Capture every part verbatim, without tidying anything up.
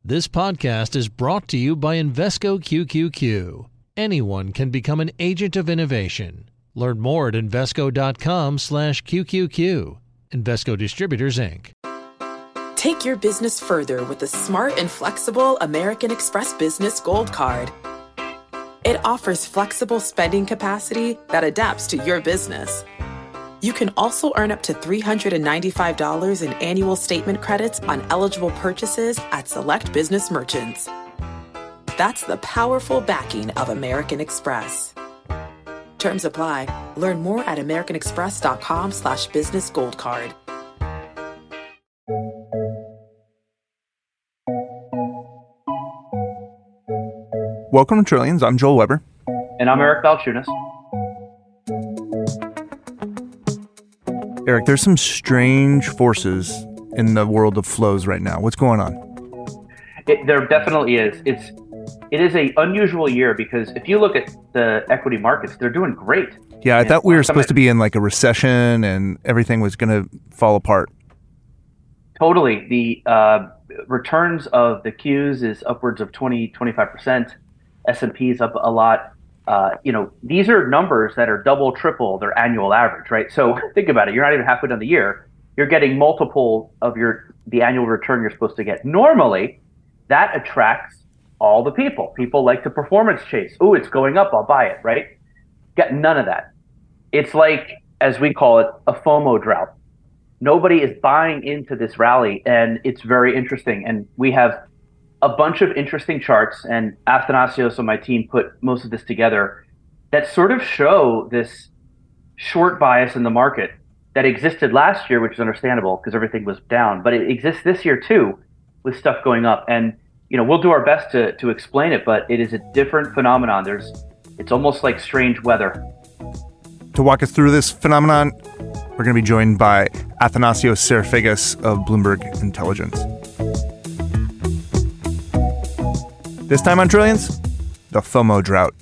This podcast is brought to you by Invesco Q Q Q. Anyone can become an agent of innovation. Learn more at Invesco.com slash QQQ. Invesco Distributors, Incorporated. Take your business further with the smart and flexible American Express Business Gold Card. It offers flexible spending capacity that adapts to your business. You can also earn up to three hundred ninety-five dollars in annual statement credits on eligible purchases at select business merchants. That's the powerful backing of American Express. Terms apply. Learn more at americanexpress.com slash business gold card. Welcome to Trillions. I'm Joel Weber. And I'm Eric Balchunas. Eric, there's some strange forces in the world of flows right now. What's going on? It, there definitely is. It's it is a unusual year because if you look at the equity markets, they're doing great. Yeah, I and thought we were supposed to be in like a recession and everything was going to fall apart. Totally. The uh, returns of the Qs is upwards of twenty, twenty-five percent. S and P is up a lot. Uh, you know, these are numbers that are double, triple their annual average, right? So think about it. You're not even halfway done the year. You're getting multiple of your the annual return you're supposed to get. Normally, that attracts all the people. People like to performance chase. Oh, it's going up. I'll buy it, right? Got none of that. It's like, as we call it, a FOMO drought. Nobody is buying into this rally, and it's very interesting. And we have a bunch of interesting charts, and Athanasios on my team put most of this together that sort of show this short bias in the market that existed last year, which is understandable because everything was down, but it exists this year too with stuff going up. And, you know, we'll do our best to, to explain it, but it is a different phenomenon. There's, it's almost like strange weather. To walk us through this phenomenon, we're going to be joined by Athanasios Serafigas of Bloomberg Intelligence. This time on Trillions, the FOMO drought.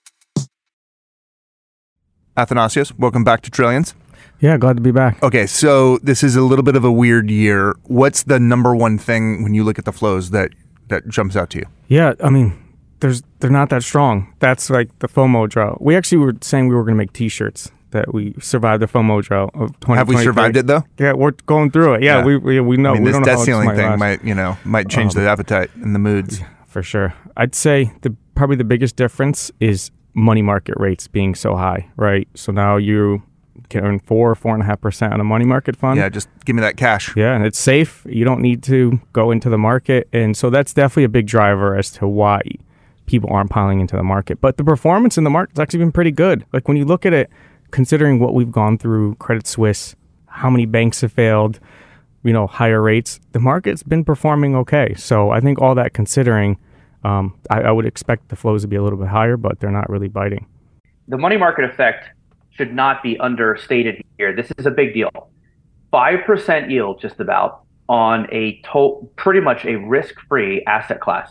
Athanasios, welcome back to Trillions. Yeah, glad to be back. Okay, so this is a little bit of a weird year. What's the number one thing when you look at the flows that, that jumps out to you? Yeah, I mean, there's they're not that strong. That's like the FOMO drought. We actually were saying we were going to make T-shirts that we survived the FOMO drought of twenty twenty-three. Have we survived it though? Yeah, we're going through it. Yeah, yeah. we, we we know. I mean, we this don't debt know how ceiling this might thing last. might you know might change um, the appetite and the moods. For sure. I'd say the probably the biggest difference is money market rates being so high, right? So now you can earn four, four and a half percent on a money market fund. Yeah, just give me that cash. Yeah, and it's safe. You don't need to go into the market. And so that's definitely a big driver as to why people aren't piling into the market. But the performance in the market's actually been pretty good. Like when you look at it, considering what we've gone through, Credit Suisse, how many banks have failed, you know, higher rates, the market's been performing okay. So I think all that considering, um, I, I would expect the flows to be a little bit higher, but they're not really biting. The money market effect should not be understated here. This is a big deal. five percent yield just about on a to- pretty much a risk-free asset class.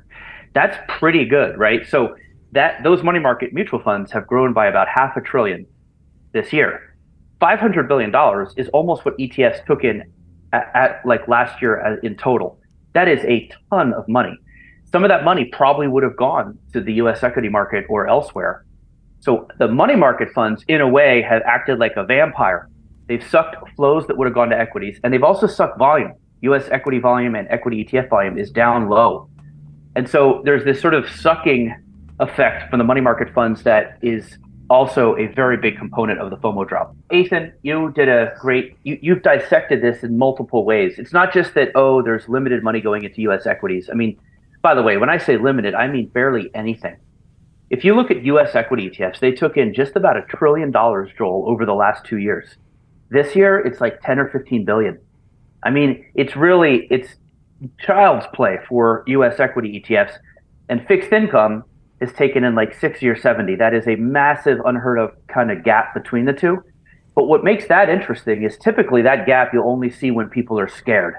That's pretty good, right? So that those money market mutual funds have grown by about half a trillion this year. five hundred billion dollars is almost what E T Fs took in At, at like last year in total. That is a ton of money. Some of that money probably would have gone to the U S equity market or elsewhere. So the money market funds, in a way, have acted like a vampire. They've sucked flows that would have gone to equities, and they've also sucked volume. U S equity volume and equity E T F volume is down low. And so there's this sort of sucking effect from the money market funds that is also a very big component of the FOMO drop. Ethan, you did a great, you, you've dissected this in multiple ways. It's not just that, oh, there's limited money going into U S equities. I mean, by the way, when I say limited, I mean barely anything. If you look at U S equity E T Fs, they took in just about a trillion dollars, Joel, over the last two years. This year, it's like ten or fifteen billion. I mean, it's really, it's child's play for U S equity E T Fs, and fixed income is taken in like sixty or seventy. That is a massive, unheard of kind of gap between the two. But what makes that interesting is typically that gap you'll only see when people are scared,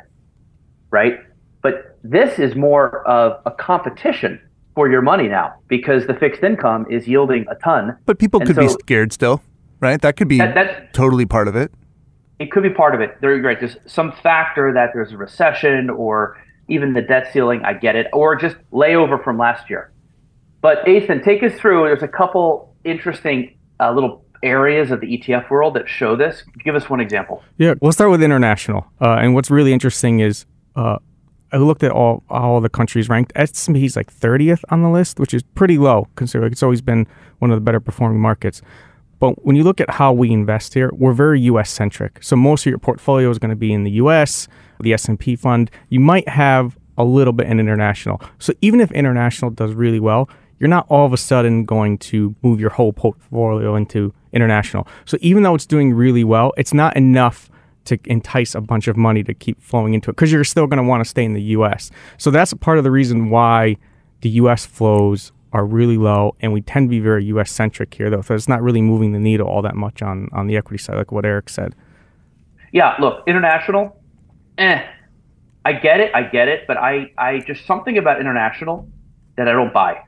right? But this is more of a competition for your money now because the fixed income is yielding a ton. But people and could so, be scared still, right? That could be that, that's, totally part of it. It could be part of it. They're right. There's some factor that there's a recession or even the debt ceiling, I get it, or just layover from last year. But Ethan, take us through. There's a couple interesting uh, little areas of the E T F world that show this. Give us one example. Yeah, we'll start with international. Uh, and what's really interesting is uh, I looked at all all the countries ranked. S and P is like thirtieth on the list, which is pretty low considering it's always been one of the better performing markets. But when you look at how we invest here, we're very U S centric. So most of your portfolio is going to be in the U S, the S and P fund. You might have a little bit in international. So even if international does really well, you're not all of a sudden going to move your whole portfolio into international. So even though it's doing really well, it's not enough to entice a bunch of money to keep flowing into it because you're still going to want to stay in the U S. So that's part of the reason why the U S flows are really low, and we tend to be very U S centric here, though. So it's not really moving the needle all that much on, on the equity side, like what Eric said. Yeah, look, international, eh. I get it, I get it, but I, I just something about international that I don't buy.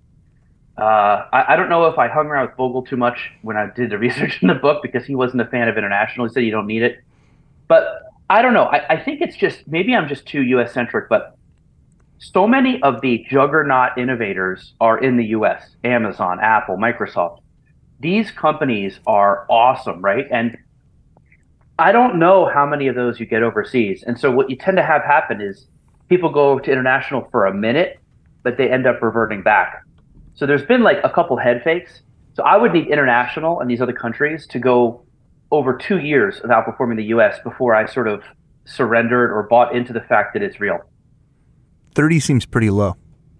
Uh, I, I don't know if I hung around with Bogle too much when I did the research in the book because he wasn't a fan of international. He said you don't need it. But I don't know. I, I think it's just, maybe I'm just too U S centric, but so many of the juggernaut innovators are in the U S. Amazon, Apple, Microsoft. These companies are awesome, right? And I don't know how many of those you get overseas. And so what you tend to have happen is people go to international for a minute, but they end up reverting back. So there's been like a couple head fakes. So I would need international and these other countries to go over two years of outperforming the U S before I sort of surrendered or bought into the fact that it's real. thirty seems pretty low.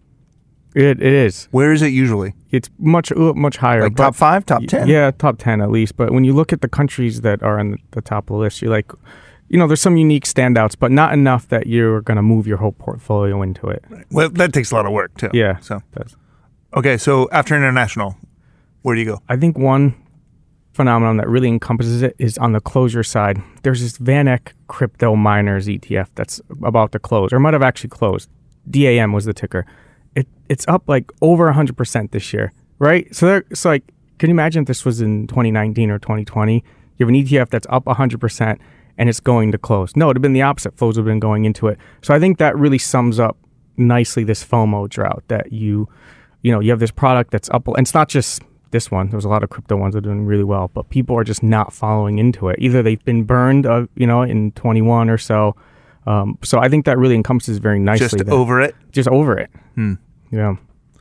It It is. Where is it usually? It's much uh, much higher. Like top five, top ten? Yeah, top ten at least. But when you look at the countries that are on the top of the list, you're like, you know, there's some unique standouts, but not enough that you're going to move your whole portfolio into it. Right. Well, that takes a lot of work, too. Yeah. So, okay, so after international, where do you go? I think one phenomenon that really encompasses it is on the closure side. There's this VanEck Crypto Miners E T F that's about to close, or might have actually closed. D A M was the ticker. It It's up like over one hundred percent this year, right? So there, it's like, can you imagine if this was in twenty nineteen or twenty twenty? You have an E T F that's up one hundred percent and it's going to close. No, it would have been the opposite. Flows would have been going into it. So I think that really sums up nicely this FOMO drought that you, you know, you have this product that's up. And it's not just this one. There's a lot of crypto ones that are doing really well, but people are just not following into it. Either they've been burned, uh, you know, in twenty-one or so. Um, so I think that really encompasses very nicely. Just that, over it? Just over it. Hmm. Yeah.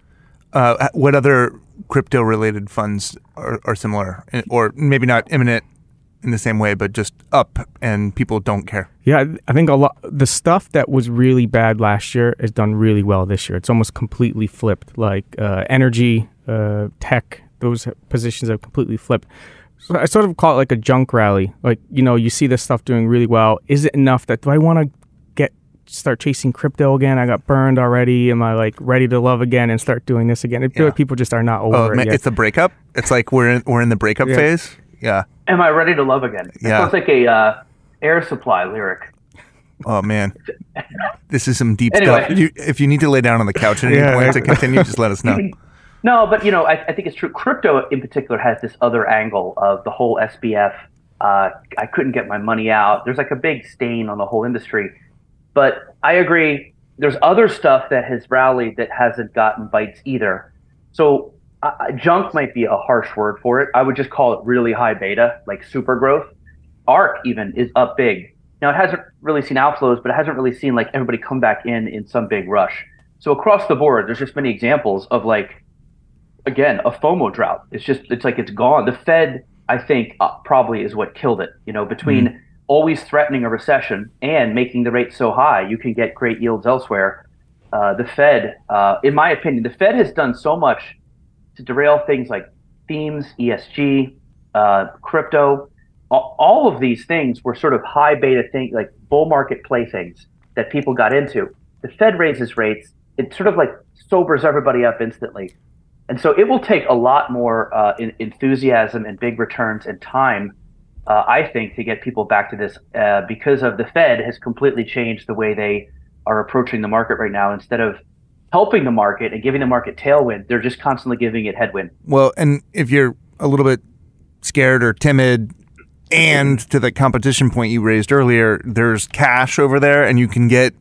Uh, what other crypto-related funds are, are similar? Or maybe not imminent in the same way, but just up and people don't care? Yeah, I think a lot. The stuff that was really bad last year has done really well this year. It's almost completely flipped. Like uh, energy, uh, tech, those positions have completely flipped. So I sort of call it like a junk rally. Like, you know, you see this stuff doing really well. Is it enough that, do I want to get start chasing crypto again? I got burned already. Am I like ready to love again and start doing this again? I feel Yeah. like people just are not over Oh, it man, yet. it's a breakup? It's like we're in, we're in the breakup Yeah. phase? Yeah. Am I ready to love again? It Yeah. sounds like a uh, Air Supply lyric. Oh, man. This is some deep Anyway. stuff. You, if you need to lay down on the couch at any Yeah. point to continue, just let us know. No, but you know, I, I think it's true. Crypto in particular has this other angle of the whole S B F. Uh, I couldn't get my money out. There's like a big stain on the whole industry. But I agree. There's other stuff that has rallied that hasn't gotten bites either. So uh, junk might be a harsh word for it. I would just call it really high beta, like super growth. ARK even is up big. Now it hasn't really seen outflows, but it hasn't really seen like everybody come back in in some big rush. So across the board, there's just many examples of like, again, a FOMO drought. It's just, it's like it's gone. The Fed, I think, uh, probably is what killed it. You know, between mm. always threatening a recession and making the rate so high, you can get great yields elsewhere. Uh, the Fed, uh, in my opinion, the Fed has done so much to derail things like themes, E S G, uh, crypto. All, all of these things were sort of high beta things, like bull market playthings that people got into. The Fed raises rates. It sort of like sobers everybody up instantly. And so it will take a lot more uh, in, enthusiasm and big returns and time, uh, I think, to get people back to this uh, because of the Fed has completely changed the way they are approaching the market right now. Instead of helping the market and giving the market tailwind, they're just constantly giving it headwind. Well, and if you're a little bit scared or timid, and to the competition point you raised earlier, there's cash over there and you can get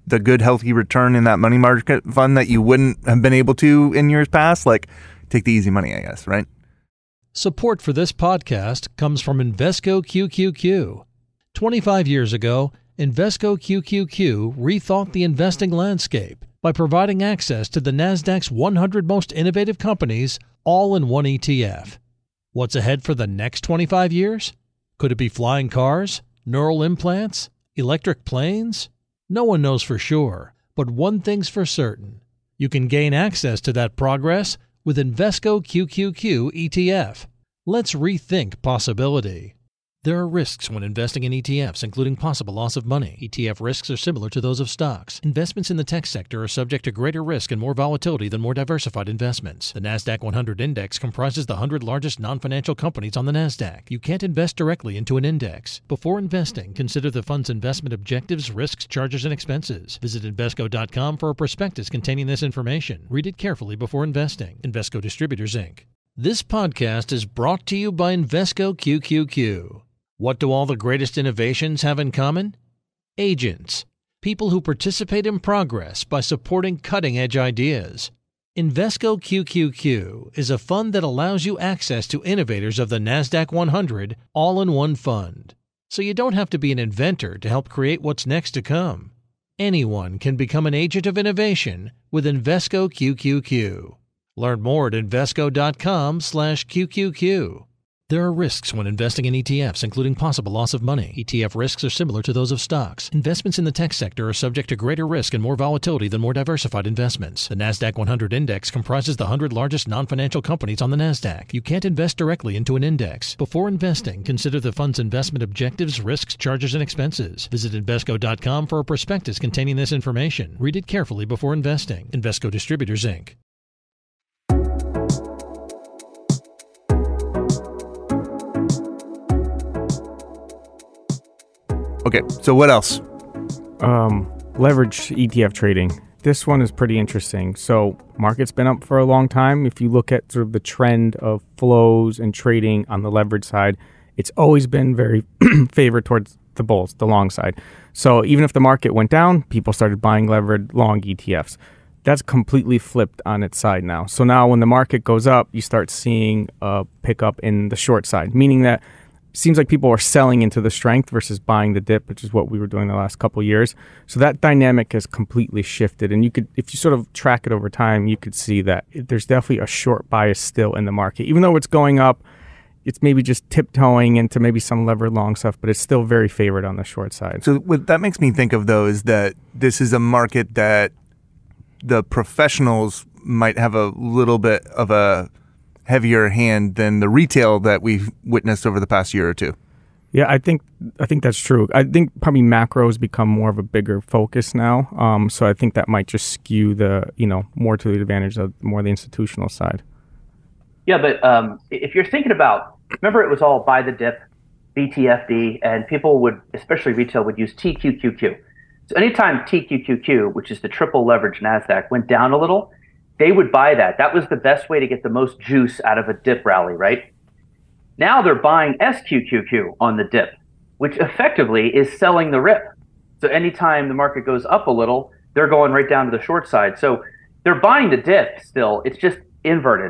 the good, healthy return in that money market fund that you wouldn't have been able to in years past. Like, take the easy money, I guess, right? Support for this podcast comes from Invesco Q Q Q. twenty-five years ago, Invesco Q Q Q rethought the investing landscape by providing access to the Nasdaq's one hundred most innovative companies all in one E T F. What's ahead for the next twenty-five years? Could it be flying cars, neural implants, electric planes? No one knows for sure, but one thing's for certain. You can gain access to that progress with Invesco Q Q Q E T F. Let's rethink possibility. There are risks when investing in E T Fs, including possible loss of money. E T F risks are similar to those of stocks. Investments in the tech sector are subject to greater risk and more volatility than more diversified investments. The Nasdaq one hundred Index comprises the one hundred largest non-financial companies on the Nasdaq. You can't invest directly into an index. Before investing, consider the fund's investment objectives, risks, charges, and expenses. Visit Invesco dot com for a prospectus containing this information. Read it carefully before investing. Invesco Distributors, Incorporated. This podcast is brought to you by Invesco Q Q Q. What do all the greatest innovations have in common? Agents, people who participate in progress by supporting cutting-edge ideas. Invesco Q Q Q is a fund that allows you access to innovators of the Nasdaq one hundred all in one fund. So you don't have to be an inventor to help create what's next to come. Anyone can become an agent of innovation with Invesco Q Q Q. Learn more at Invesco dot com slash Q Q Q. There are risks when investing in E T Fs, including possible loss of money. E T F risks are similar to those of stocks. Investments in the tech sector are subject to greater risk and more volatility than more diversified investments. The Nasdaq one hundred Index comprises the one hundred largest non-financial companies on the Nasdaq. You can't invest directly into an index. Before investing, consider the fund's investment objectives, risks, charges, and expenses. Visit Invesco dot com for a prospectus containing this information. Read it carefully before investing. Invesco Distributors, Incorporated. Okay, so what else? Um, leverage E T F trading. This one is pretty interesting. So market's been up for a long time. If you look at sort of the trend of flows and trading on the leverage side, it's always been very favored towards the bulls, the long side. So even if the market went down, people started buying levered long E T Fs. That's completely flipped on its side now. So now when the market goes up, you start seeing a pickup in the short side, meaning that seems like people are selling into the strength versus buying the dip, which is what we were doing the last couple of years. So that dynamic has completely shifted. And you could, if you sort of track it over time, you could see that there's definitely a short bias still in the market. Even though it's going up, it's maybe just tiptoeing into maybe some levered long stuff, but it's still very favored on the short side. So what that makes me think of, though, is that this is a market that the professionals might have a little bit of a heavier hand than the retail that we've witnessed over the past year or two. Yeah, I think I think that's true. I think probably macro has become more of a bigger focus now. Um, so I think that might just skew the, you know, more to the advantage of more the institutional side. Yeah, but um, if you're thinking about, remember it was all buy the dip, B T F D, and people would, especially retail, would use T Q Q Q. So anytime T Q Q Q, which is the triple leverage NASDAQ, went down a little, they would buy that. That was the best way to get the most juice out of a dip rally, right? Now they're buying S Q Q Q on the dip, which effectively is selling the rip. So anytime the market goes up a little, they're going right down to the short side. So they're buying the dip still. It's just inverted.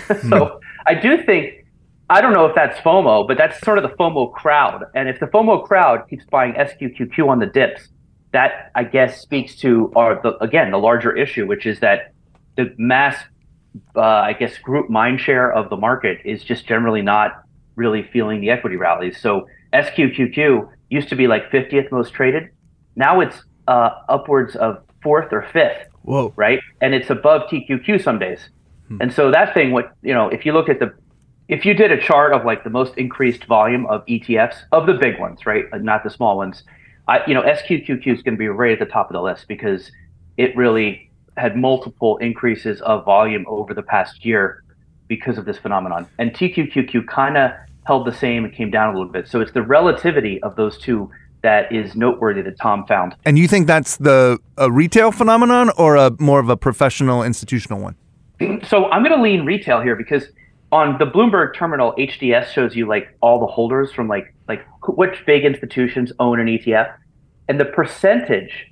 So I do think, I don't know if that's FOMO, but that's sort of the FOMO crowd. And if the FOMO crowd keeps buying S Q Q Q on the dips, that I guess speaks to, our, the, again, the larger issue, which is that the mass, uh, I guess, group mind share of the market is just generally not really feeling the equity rallies. So S Q Q Q used to be like fiftieth most traded. Now it's uh, upwards of fourth or fifth. Whoa. Right? And it's above T Q Q some days. Hmm. And so that thing, what, you know, if you look at the, if you did a chart of like the most increased volume of E T Fs, of the big ones, right? Not the small ones, I, you know, S Q Q Q is going to be right at the top of the list because it really had multiple increases of volume over the past year because of this phenomenon. And T Q Q Q kind of held the same and came down a little bit. So it's the relativity of those two that is noteworthy that Tom found. And you think that's the a retail phenomenon or a more of a professional institutional one? So I'm going to lean retail here because on the Bloomberg terminal, H D S shows you like all the holders from like like which big institutions own an E T F, and the percentage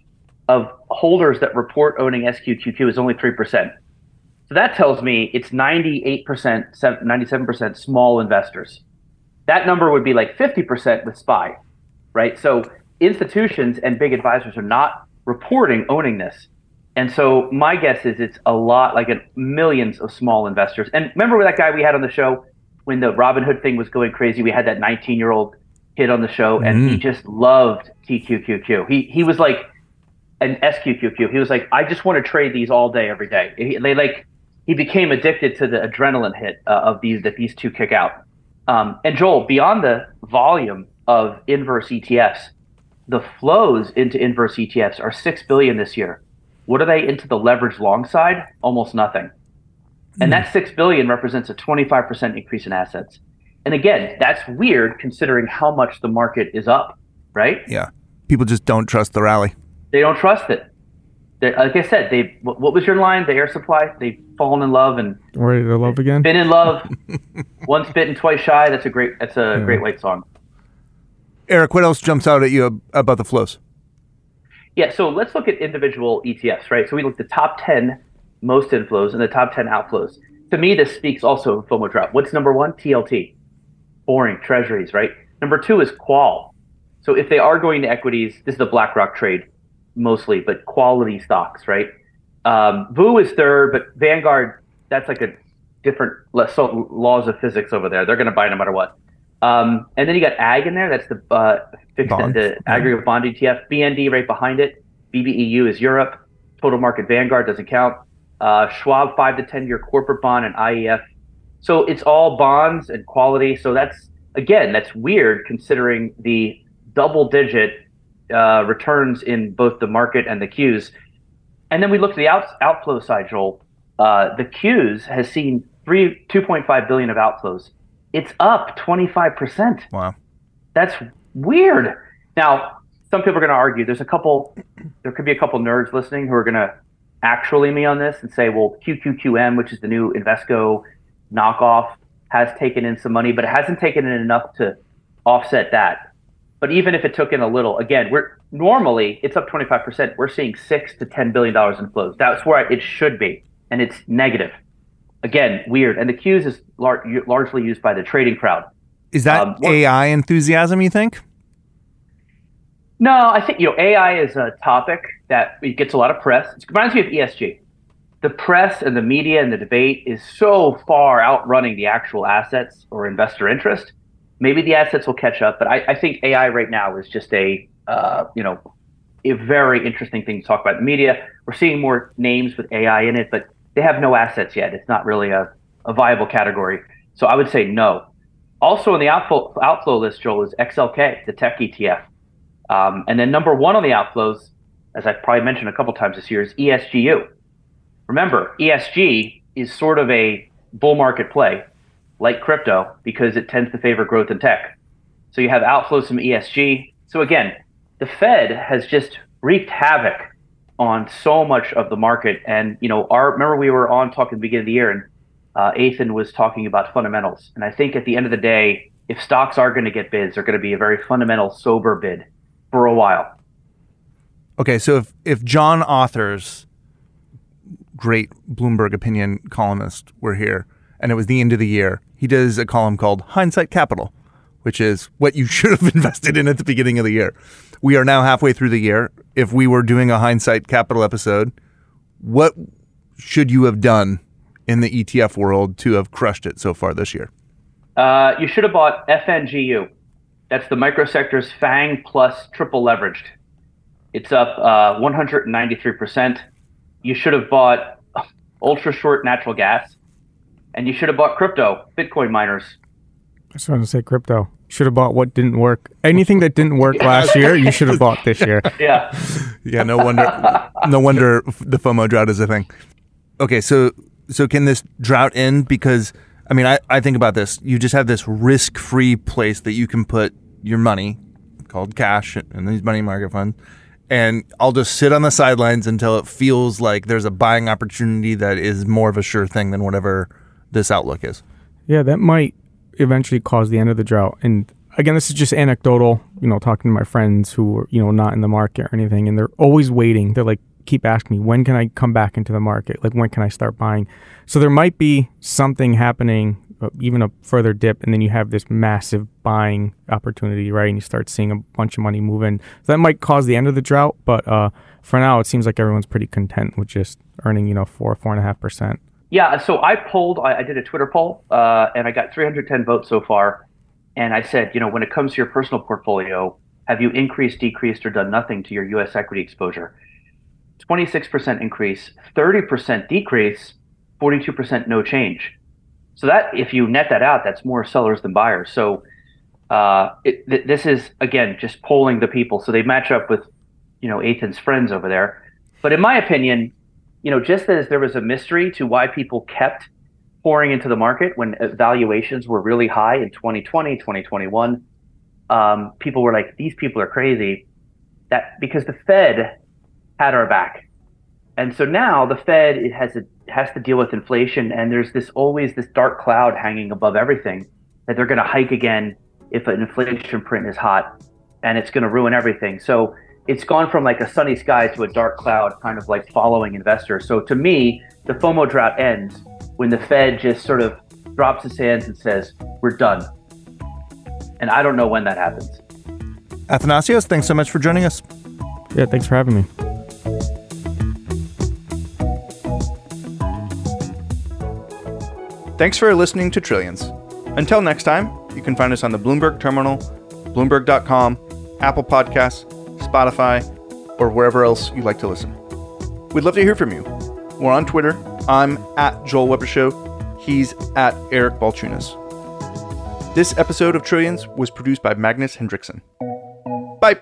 of holders that report owning S Q Q Q is only three percent. So that tells me it's ninety-eight percent, ninety-seven percent small investors. That number would be like fifty percent with S P Y, right? So institutions and big advisors are not reporting owning this. And so my guess is it's a lot, like a, millions of small investors. And remember that guy we had on the show when the Robinhood thing was going crazy? We had that nineteen-year-old kid on the show, and mm. he just loved T Q Q Q. He he was like an S Q Q Q. He was like, I just want to trade these all day, every day. He, they like he became addicted to the adrenaline hit uh, of these that these two kick out. Um, and Joel, beyond the volume of inverse E T Fs, the flows into inverse E T Fs are six billion this year. What are they into the leverage long side? Almost nothing. And that six billion represents a twenty-five percent increase in assets. And again, that's weird considering how much the market is up, right? Yeah. People just don't trust the rally. They don't trust it. They're, like I said, they. What was your line? The air supply. They've fallen in love and ready to love again. Been in love, once bitten, twice shy. That's a great. That's a yeah. great white song. Eric, what else jumps out at you about the flows? Yeah, so let's look at individual E T Fs, right? So we look at the top ten most inflows and the top ten outflows. To me, this speaks also of FOMO drought. What's number one? T L T, boring treasuries, right? Number two is qual. So if they are going to equities, this is the BlackRock trade mostly, but quality stocks, right? Um, V U is third, but Vanguard, that's like a different so laws of physics over there. They're going to buy no matter what. Um, and then you got ag in there. That's the uh, fixed bond. the aggregate bond E T F. B N D right behind it. B B E U is Europe. Total market Vanguard doesn't count. Uh, Schwab five to ten year corporate bond and I E F. So it's all bonds and quality. So that's, again, that's weird considering the double digit uh, returns in both the market and the Qs. And then we look at the out, outflow side, Joel. Uh, the Qs has seen three, two point five billion of outflows. It's up twenty-five percent. Wow. That's weird. Now, some people are going to argue there's a couple, there could be a couple nerds listening who are going to actually me on this and say, well, Q Q Q M, which is the new Invesco knockoff, has taken in some money, but it hasn't taken in enough to offset that. But even if it took in a little, again, we're normally it's up twenty-five percent. We're seeing six to ten billion dollars in flows. That's where it should be, and it's negative. Again, weird. And the Qs is lar- largely used by the trading crowd. Is that um, A I enthusiasm, you think? No, I think, you know, A I is a topic that it gets a lot of press. It reminds me of E S G. The press and the media and the debate is so far outrunning the actual assets or investor interest. Maybe the assets will catch up, but I, I think A I right now is just a, uh, you know, a very interesting thing to talk about in the media. We're seeing more names with A I in it, but they have no assets yet. It's not really a, a viable category. So I would say no. Also on the outflow, outflow list, Joel, is X L K, the tech E T F. Um, and then number one on the outflows, as I've probably mentioned a couple times this year, is E S G U. Remember, E S G is sort of a bull market play, like crypto, because it tends to favor growth in tech. So you have outflows from E S G. So again, the Fed has just wreaked havoc on so much of the market. And, you know, our remember we were on talking at the beginning of the year, and uh, Ethan was talking about fundamentals. And I think at the end of the day, if stocks are going to get bids, they're going to be a very fundamental, sober bid for a while. Okay, so if, if John Authers, great Bloomberg opinion columnist, were here, and it was the end of the year, he does a column called Hindsight Capital, which is what you should have invested in at the beginning of the year. We are now halfway through the year. If we were doing a Hindsight Capital episode, what should you have done in the E T F world to have crushed it so far this year? Uh, you should have bought F N G U. That's the microsector's FANG plus triple leveraged. It's up uh, one hundred ninety-three percent. You should have bought ultra short natural gas, and you should have bought crypto, Bitcoin miners. I was going to say crypto. Should have bought what didn't work. Anything that didn't work last year, you should have bought this year. Yeah. Yeah, no wonder no wonder the FOMO drought is a thing. Okay, so so can this drought end? Because, I mean, I, I think about this. You just have this risk-free place that you can put your money, called cash, in these money market funds, and I'll just sit on the sidelines until it feels like there's a buying opportunity that is more of a sure thing than whatever this outlook is. Yeah, that might eventually cause the end of the drought. And again, this is just anecdotal, you know, talking to my friends who are, you know, not in the market or anything, and they're always waiting. They're like, keep asking me, when can I come back into the market? Like, when can I start buying? So there might be something happening, uh, even a further dip, and then you have this massive buying opportunity, right? And you start seeing a bunch of money move in. So that might cause the end of the drought, but uh, for now, it seems like everyone's pretty content with just earning, you know, four, four and a half percent. Yeah, so I polled, I, I did a Twitter poll, uh, and I got three hundred ten votes so far. And I said, you know, when it comes to your personal portfolio, have you increased, decreased, or done nothing to your U S equity exposure? twenty-six percent increase, thirty percent decrease, forty-two percent no change. So that, if you net that out, that's more sellers than buyers. So uh, it, th- this is, again, just polling the people. So they match up with, you know, Ethan's friends over there. But in my opinion, you know, just as there was a mystery to why people kept pouring into the market when valuations were really high in twenty twenty, twenty twenty-one, um, people were like, these people are crazy. That because the Fed had our back. And so now the Fed it has a, has to deal with inflation, and there's this always this dark cloud hanging above everything that they're going to hike again if an inflation print is hot, and it's going to ruin everything. So it's gone from like a sunny sky to a dark cloud, kind of like following investors. So to me, the FOMO drought ends when the Fed just sort of drops its hands and says, we're done. And I don't know when that happens. Athanasios, thanks so much for joining us. Yeah, thanks for having me. Thanks for listening to Trillions. Until next time, you can find us on the Bloomberg Terminal, Bloomberg dot com, Apple Podcasts, Spotify, or wherever else you like to listen. We'd love to hear from you. We're on Twitter. I'm at Joel Weber Show. He's at Eric Balchunas. This episode of Trillions was produced by Magnus Hendrickson. Bye.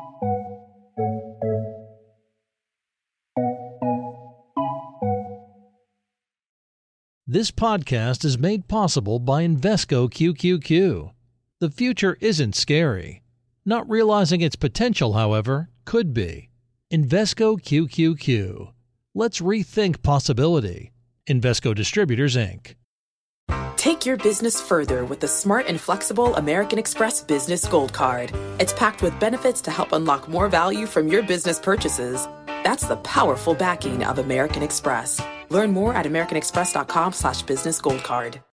This podcast is made possible by Invesco Q Q Q. The future isn't scary. Not realizing its potential, however, could be. Invesco Q Q Q. Let's rethink possibility. Invesco Distributors, Incorporated. Take your business further with the smart and flexible American Express Business Gold Card. It's packed with benefits to help unlock more value from your business purchases. That's the powerful backing of American Express. Learn more at americanexpress.com slash business gold card.